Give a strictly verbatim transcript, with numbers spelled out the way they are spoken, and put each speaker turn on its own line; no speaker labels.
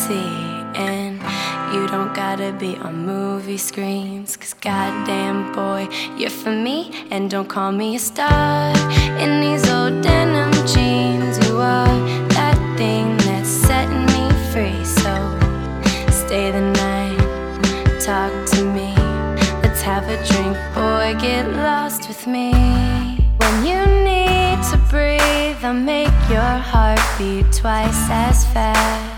see. And you don't gotta be on movie screens, cause goddamn boy, you're for me. And don't call me a star in these old denim jeans. You are that thing that's setting me free. So stay the night, talk to me, let's have a drink, boy, get lost with me. When you need to breathe, I'll make your heart beat twice as fast.